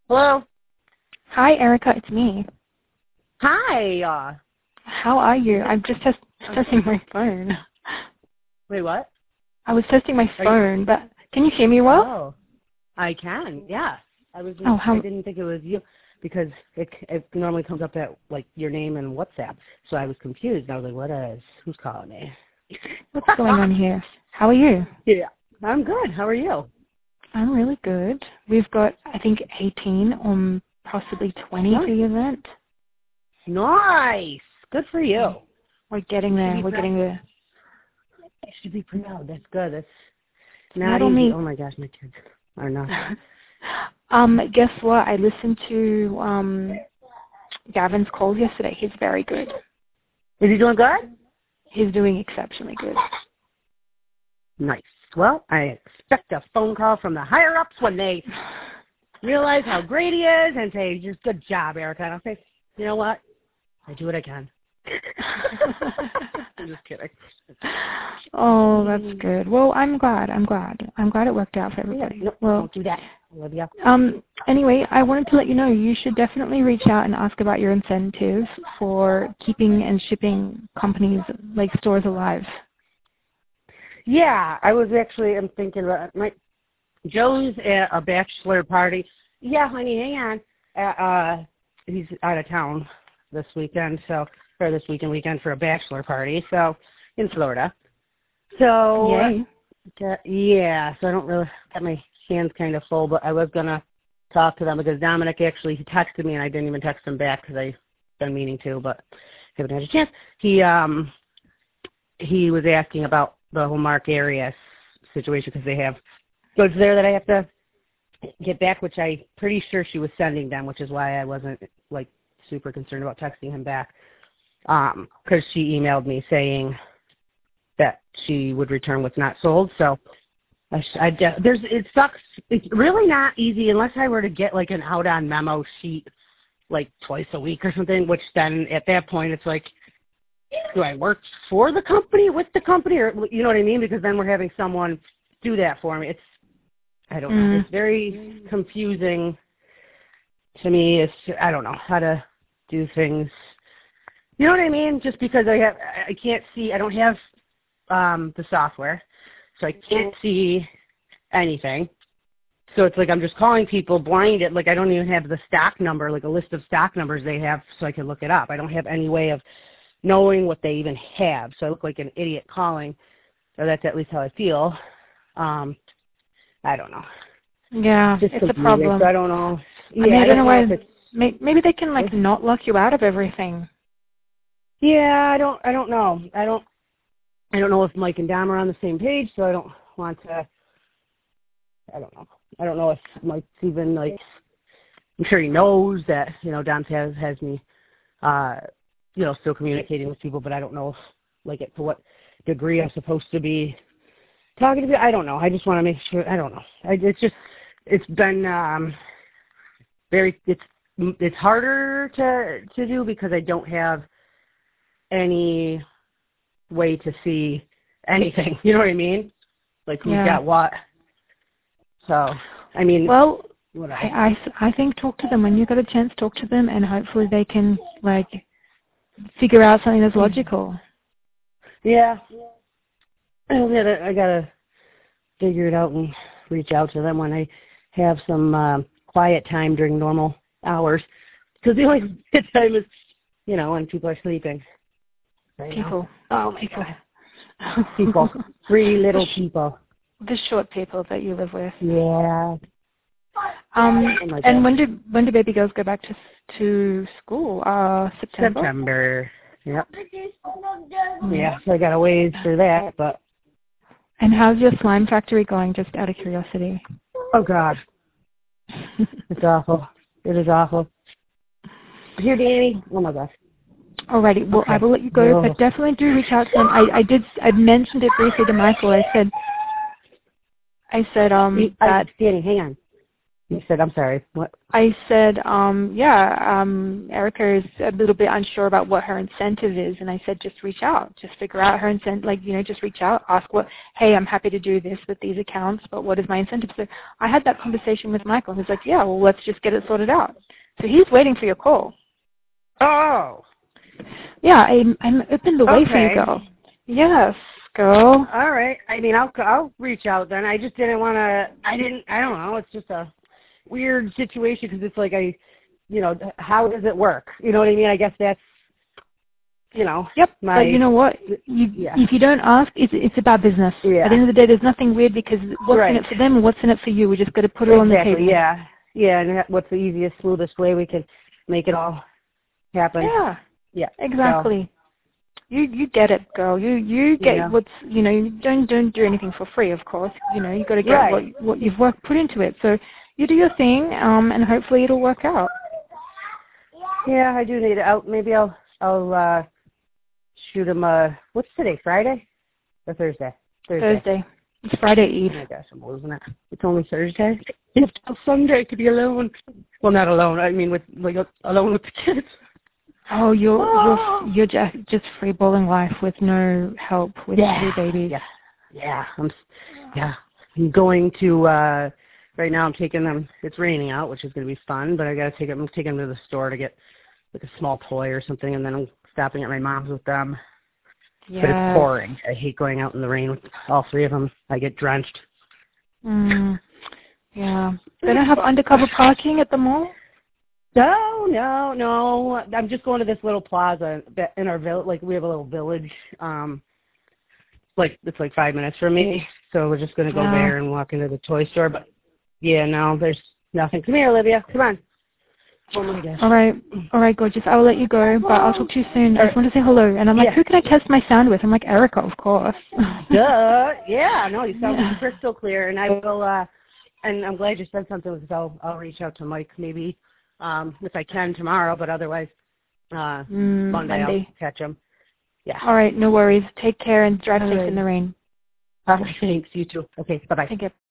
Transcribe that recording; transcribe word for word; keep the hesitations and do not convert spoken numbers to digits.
Hello. Hi, Erica. It's me. Hi. Uh, How are you? I'm just test- testing my phone. wait, what? I was testing my Are phone, you... but can you hear me well? Oh, I can. Yeah. I was. Oh, how... I didn't think it was you because it it normally comes up at like your name and WhatsApp. So I was confused. I was like, what is? Who's calling me? What's going on here? How are you? Yeah. I'm good. How are you? I'm really good. We've got, I think, eighteen or possibly twenty Nice. for the event. Nice. Good for you. We're getting there. We're getting there. You should be proud. That's good. That's not, Not easy. only... Oh my gosh, my kids are not. um, guess what? I listened to um, Gavin's calls yesterday. He's very good. Is he doing good? He's doing exceptionally good. Nice. Well, I expect a phone call from the higher-ups when they realize how great he is and say, just good job, Erica. And I'll say, you know what? I do what I can. I'm just kidding. Oh, that's good. Well, I'm glad. I'm glad. I'm glad it worked out for everybody. No, well, don't do that. I love you. Um, anyway, I wanted to let you know you should definitely reach out and ask about your incentives for keeping and shipping companies like stores alive. Yeah, I was actually, I'm thinking about my, Joe's at a bachelor party. Yeah, honey, hang on. Uh, uh, he's out of town this weekend, so, or this weekend, weekend for a bachelor party, so, in Florida. So, Yay. uh, yeah, so I don't really, got my hands kind of full, but I was going to talk to them because Dominic actually, he texted me and I didn't even text him back because I've been meaning to, but haven't had a chance. He, um, he was asking about the whole Mark area situation because they have goods there that I have to get back, which I'm pretty sure she was sending them, which is why I wasn't like super concerned about texting him back. Um, because she emailed me saying that she would return what's not sold. So I, I there's it sucks. It's really not easy unless I were to get like an out on memo sheet like twice a week or something. Which then at that point it's like, do I work for the company, with the company, or you know what I mean? Because then we're having someone do that for me. It's, I don't Mm. know. It's very confusing to me. It's, I don't know how to do things. You know what I mean? Just because I have, I can't see, I don't have um, the software, so I can't see anything. So it's like I'm just calling people blinded. Like I don't even have the stock number, like a list of stock numbers they have so I can look it up. I don't have any way of knowing what they even have. So I look like an idiot calling, or that's at least how I feel. Um, I don't know. Yeah, Just it's a confusing, problem. So I don't know. Yeah, I mean, I, I don't don't know know why. if it's, may- Maybe they can like not lock you out of everything. yeah, I don't, I don't know. I don't, I don't know if Mike and Dom are on the same page, so I don't want to, I don't know. I don't know if Mike's even like, I'm sure he knows that, you know, Dom has, has me, uh, you know, still communicating with people, but I don't know if, like, to what degree I'm supposed to be talking to people. I don't know. I just want to make sure. I don't know. I, it's just, it's been um, very, it's it's harder to to do because I don't have any way to see anything. You know what I mean? Like, who's Yeah. got what. So, I mean, well, whatever. I, I, I think talk to them when you got a chance. Talk to them, and hopefully they can like figure out something that's logical. Yeah. I gotta, I gotta figure it out and reach out to them when I have some um, quiet time during normal hours. Because the only time is, you know, when people are sleeping. Right People. now. Oh my people. God. People. Three little people. The short people that you live with. Yeah. Um, Oh my and God. when do when do baby girls go back to to school? Uh, September. September. Yep. Yeah. So I got a ways for that, but. And how's your slime factory going? Just out of curiosity. Oh God. It's awful. It is awful. Here, Danny. Oh my gosh. Alrighty. Well, Okay. I will let you go, Oh. but definitely do reach out to them. I, I did. I mentioned it briefly to Michael. I said. I said um I, that. Danny, hang on. You said, I'm sorry, what? I said, um, yeah, um, Erica is a little bit unsure about what her incentive is, and I said, just reach out, just figure out her incentive, like, you know, just reach out, ask what, hey, I'm happy to do this with these accounts, but what is my incentive? So I had that conversation with Michael. He's like, yeah, well, let's just get it sorted out. So he's waiting for your call. Oh. Yeah, I'm, I'm open the way Okay. for you, girl. Yes, girl. All right. I mean, I'll I'll reach out then. I just didn't want to. I didn't. I don't know. It's just a weird situation because it's like I, you know, how does it work? You know what I mean? I guess that's, you know. Yep. My, but you know what? You, yeah. If you don't ask, it's it's about business. Yeah. At the end of the day, there's nothing weird because what's right. in it for them and what's in it for you. We just got to put it exactly, on the table. Yeah. Yeah. And what's the easiest, smoothest way we can make it all happen? Yeah. Yeah. Exactly. So, You you get it, girl. You you get yeah. what's you know. You don't don't do anything for free, of course. You know you got to get right. what what you've worked put into it. So you do your thing, um, and hopefully it'll work out. Yeah, I do need it out. Maybe I'll I'll uh, shoot him. Uh, what's today? Friday or Thursday? Thursday. Thursday. It's Friday Eve. Oh my gosh, I'm losing it. It's only Thursday. It's Sunday to be alone. Well, not alone. I mean, with like alone with the kids. Oh, you're Oh. you're you're just just free balling life with no help with Yeah. three babies. Yeah. Yeah. I'm. Yeah. I'm going to. uh Right now, I'm taking them. It's raining out, which is going to be fun. But I got to take them. I'm taking them to the store to get like a small toy or something, and then I'm stopping at my mom's with them. Yeah. But it's pouring. I hate going out in the rain with all three of them. I get drenched. Mm. Yeah. They don't have undercover parking at the mall? No, no, no. I'm just going to this little plaza in our village. Like, we have a little village. Um, like, it's like five minutes from me. So we're just going to go Yeah. there and walk into the toy store. But, yeah, no, there's nothing. Come here, Olivia. Come on. Oh, my gosh. All right. All right, gorgeous. I will let you go, but I'll talk to you soon. I just want to say hello. And I'm like, Yeah. who can I test my sound with? I'm like, Erica, of course. Duh. Yeah, no, you sound Yeah. crystal clear. And I will, uh, and I'm glad you said something because I'll, I'll reach out to Mike maybe. Um, if I can tomorrow, but otherwise, uh, Mm, Monday, Monday. I'll catch him. Yeah. All right, no worries. Take care and drive All safe right. in the rain. All right, thanks. You too. Okay, bye-bye. Take care.